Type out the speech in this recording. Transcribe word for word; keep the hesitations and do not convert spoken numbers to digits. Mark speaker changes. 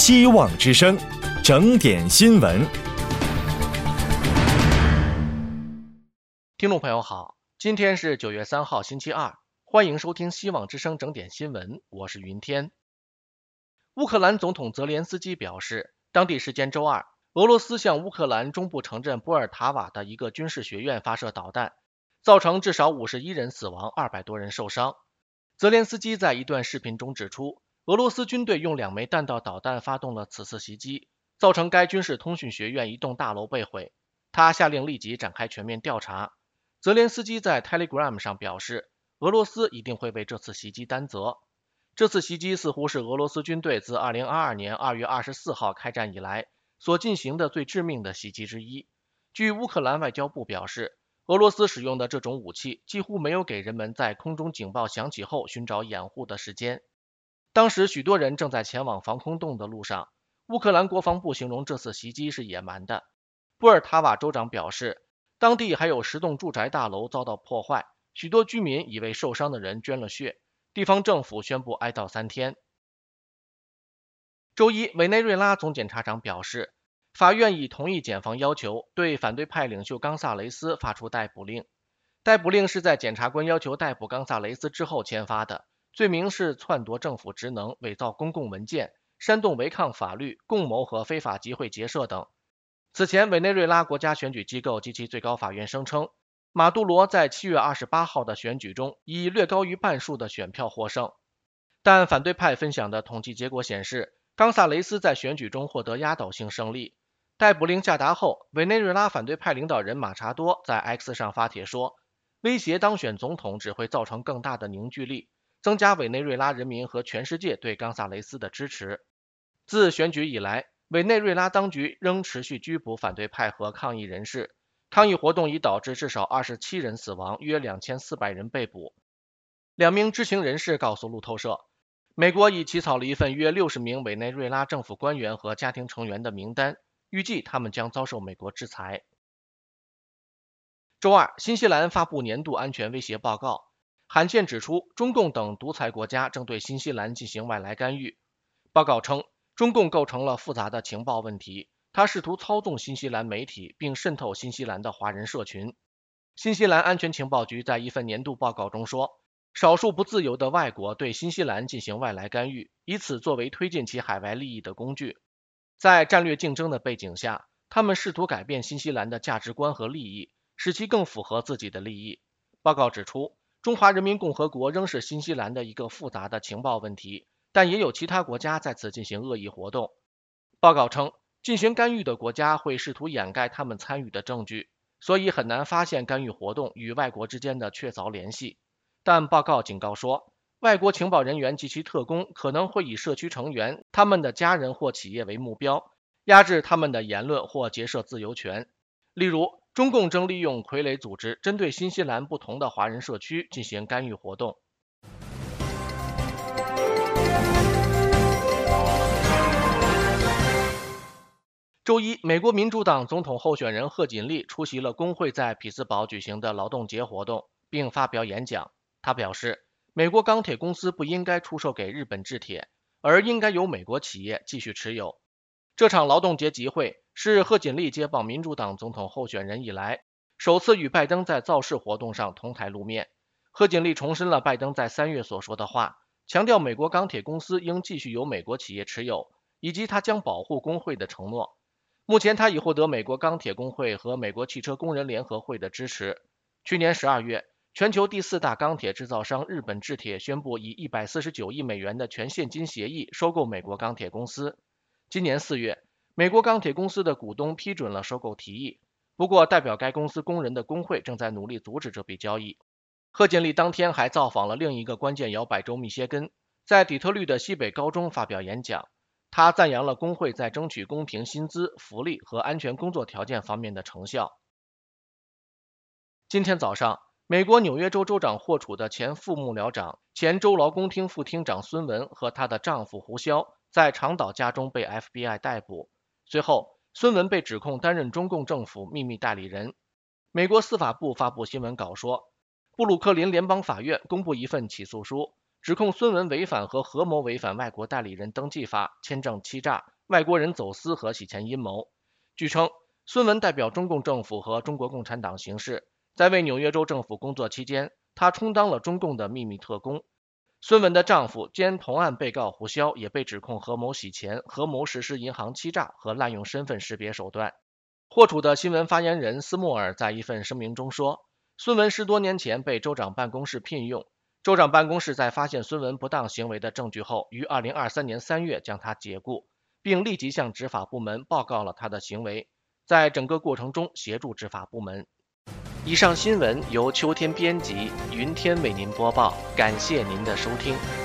Speaker 1: 希望之声，整点新闻。
Speaker 2: 听众朋友好，今天是九月三号星期二，欢迎收听希望之声整点新闻，我是云天。乌克兰总统泽连斯基表示，当地时间周二，俄罗斯向乌克兰中部城镇波尔塔瓦的一个军事学院发射导弹，造成至少五十一人死亡，二百多人受伤。泽连斯基在一段视频中指出，俄罗斯军队用两枚弹道导弹发动了此次袭击，造成该军事通讯学院一栋大楼被毁。他下令立即展开全面调查。泽连斯基在 Telegram 上表示，俄罗斯一定会为这次袭击担责。这次袭击似乎是俄罗斯军队自二零二二年二月二十四号开战以来所进行的最致命的袭击之一。据乌克兰外交部表示，俄罗斯使用的这种武器几乎没有给人们在空中警报响起后寻找掩护的时间。当时许多人正在前往防空洞的路上。乌克兰国防部形容这次袭击是野蛮的。波尔塔瓦州长表示，当地还有十栋住宅大楼遭到破坏，许多居民已为受伤的人捐了血，地方政府宣布哀悼三天。周一，委内瑞拉总检察长表示，法院已同意检方要求，对反对派领袖冈萨雷斯发出逮捕令。逮捕令是在检察官要求逮捕冈萨雷斯之后签发的，罪名是篡夺政府职能、伪造公共文件、煽动违抗法律、共谋和非法集会结社等。此前，委内瑞拉国家选举机构及其最高法院声称，马杜罗在七月二十八号的选举中以略高于半数的选票获胜。但反对派分享的统计结果显示，冈萨雷斯在选举中获得压倒性胜利。逮捕令下达后，委内瑞拉反对派领导人马查多在 X 上发帖说，威胁当选总统只会造成更大的凝聚力，增加委内瑞拉人民和全世界对冈萨雷斯的支持。自选举以来，委内瑞拉当局仍持续拘捕反对派和抗议人士，抗议活动已导致至少二十七人死亡，约两千四百人被捕。两名知情人士告诉路透社，美国已起草了一份约六十名委内瑞拉政府官员和家庭成员的名单，预计他们将遭受美国制裁。周二，新西兰发布年度安全威胁报告，罕见指出中共等独裁国家正对新西兰进行外来干预。报告称，中共构成了复杂的情报问题，它试图操纵新西兰媒体并渗透新西兰的华人社群。新西兰安全情报局在一份年度报告中说，少数不自由的外国对新西兰进行外来干预，以此作为推进其海外利益的工具。在战略竞争的背景下，他们试图改变新西兰的价值观和利益，使其更符合自己的利益。报告指出，中华人民共和国仍是新西兰的一个复杂的情报问题，但也有其他国家在此进行恶意活动。报告称，进行干预的国家会试图掩盖他们参与的证据，所以很难发现干预活动与外国之间的确凿联系。但报告警告说，外国情报人员及其特工可能会以社区成员、他们的家人或企业为目标，压制他们的言论或结社自由权。例如，中共正利用傀儡组织针对新西兰不同的华人社区进行干预活动。周一，美国民主党总统候选人贺锦丽出席了工会在匹兹堡举行的劳动节活动，并发表演讲。他表示，美国钢铁公司不应该出售给日本制铁，而应该由美国企业继续持有。这场劳动节集会是贺锦丽接棒民主党总统候选人以来，首次与拜登在造势活动上同台露面。贺锦丽重申了拜登在三月所说的话，强调美国钢铁公司应继续由美国企业持有，以及他将保护工会的承诺。目前他已获得美国钢铁工会和美国汽车工人联合会的支持。去年十二月，全球第四大钢铁制造商日本制铁宣布以一百四十九亿美元的全现金协议收购美国钢铁公司。今年四月，美国钢铁公司的股东批准了收购提议，不过代表该公司工人的工会正在努力阻止这笔交易。贺锦丽当天还造访了另一个关键摇摆州密歇根，在底特律的西北高中发表演讲。他赞扬了工会在争取公平薪资、福利和安全工作条件方面的成效。今天早上，美国纽约州州长霍楚的前副幕僚长、前州劳工厅副厅长孙文和她的丈夫胡肖在长岛家中被 F B I 逮捕。随后，孙文被指控担任中共政府秘密代理人。美国司法部发布新闻稿说，布鲁克林联邦法院公布一份起诉书，指控孙文违反和合谋违反外国代理人登记法、签证欺诈、 外国人走私和洗钱阴谋。据称，孙文代表中共政府和中国共产党行事，在为纽约州政府工作期间，他充当了中共的秘密特工。孙文的丈夫兼同案被告胡潇也被指控合谋洗钱、合谋实施银行欺诈和滥用身份识别手段。获处的新闻发言人斯莫尔在一份声明中说，孙文十多年前被州长办公室聘用，州长办公室在发现孙文不当行为的证据后，于二零二三年三月将他解雇，并立即向执法部门报告了他的行为，在整个过程中协助执法部门。以上新闻由秋天编辑，云天为您播报，感谢您的收听。